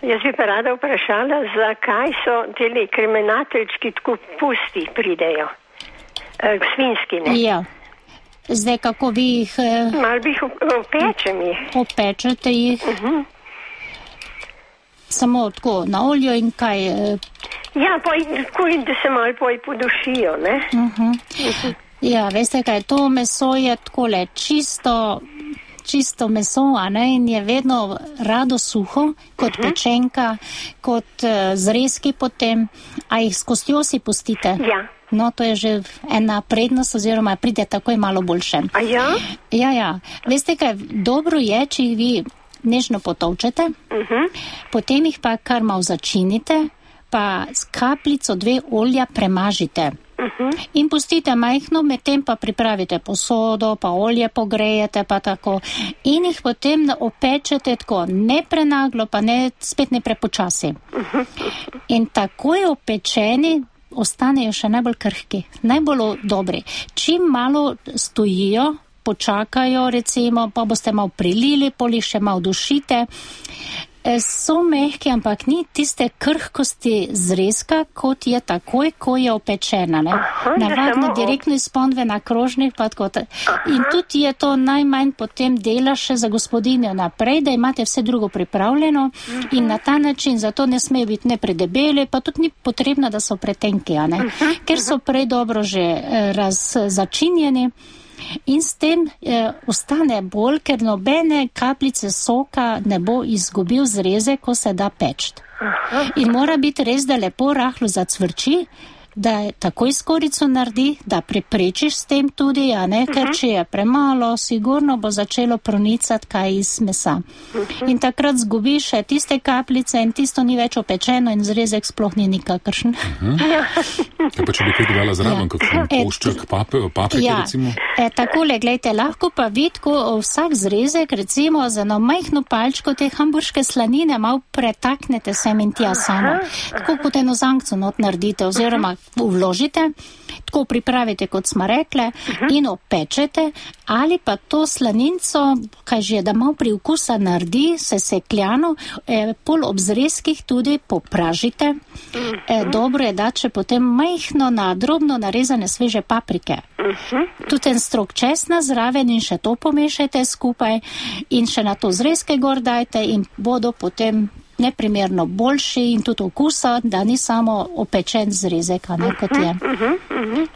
Jaz bi pa rada vprašala, zakaj so teli kriminateljčki tako pusti pridejo, svinjski, ne? Ja. Zdaj, kako vi jih... Mal bi jih opečem jih. Opečete jih? Samo tako na olju in kaj... Ja, tako da se malo podušijo, ne? Ja, veste kaj, to meso je takole čisto meso, a ne, in je vedno rado suho, kot pečenka, kot zrezki potem, a jih s kostjo si pustite? Ja. No, to je že ena prednost, oziroma pride takoj malo boljše. A ja? Ja. Veste kaj, dobro je, če jih vi nežno potovčete, potem jih pa kar malo začinite, pa s kapljico 2 olja premažite. In pustite majhno, medtem pa pripravite posodo, pa olje pogrejete, pa tako. In jih potem opečete tako, ne prenaglo, pa spet ne prepočasi. In takoj opečeni ostanejo še najbolj krhki, najbolj dobri. Čim malo stojijo, počakajo recimo, pa boste malo prilili, pol jih še malo dušite. So mehki, ampak ni tiste krhkosti zrezka, kot je takoj, ko je opečena. Navadno direktno iz ponve na krožnik. In tudi je to najmanj potem dela še za gospodinjo naprej, da imate vse drugo pripravljeno in na ta način, zato ne smejo biti ne predebeli, pa tudi ni potrebno, da so pretenki, ker so prej dobro že začinjeni. In s tem ostane bolj, ker nobene kapljice soka ne bo izgubil zreze, ko se da peč. In mora biti res, da lepo rahlo zacvrči, da takoj skorico naredi, da preprečiš s tem tudi, ker če je premalo, sigurno bo začelo pronicati kaj iz mesa. In takrat zgubiš še tiste kapljice in tisto ni več opečeno in zrezek sploh ni nikakršen. Kaj pa če bi kaj dodala zraven, kakšen košček paprike recimo? Takole, gledajte, lahko pa vidko vsak zrezek, recimo za eno majhno palčko te hamburške slanine malo pretaknete sem in tja samo. Tako kot eno zankco not naredite, oziroma vložite, tako pripravite, kot smo rekle, in opečete, ali pa to slaninco, kaj že, da malo priokusa naredi, sekljano, pol ob zrezkih tudi popražite. Dobro je dati še potem majhno na drobno narezane sveže paprike. Tudi en strok česna zraven in še to pomešajte skupaj in še na to zrezke gor dajte in bodo potem neprimerno boljši in tudi okusa, da ni samo opečen zrezek, kot je.